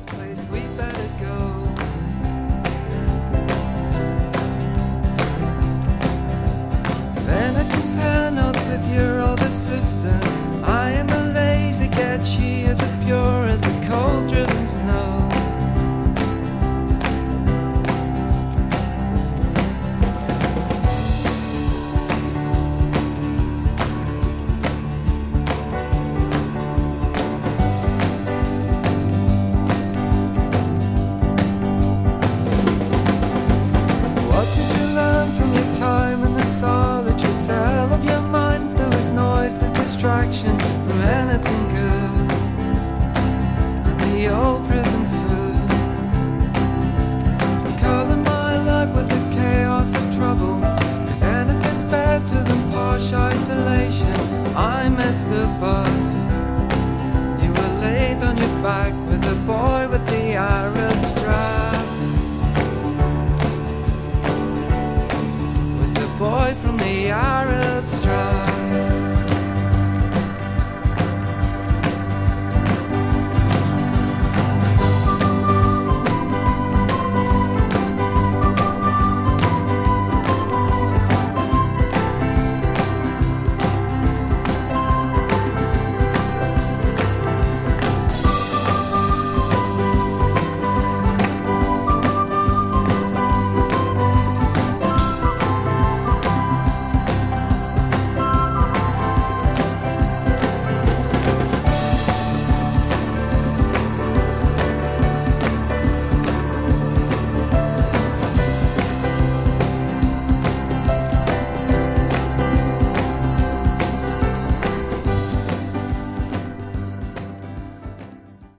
place we better go. Then I compare notes with your older sister. I am a lazy cat, she is as pure as a cold-driven snow. Solitary cell of your mind, there was noise to distraction from anything good. And the old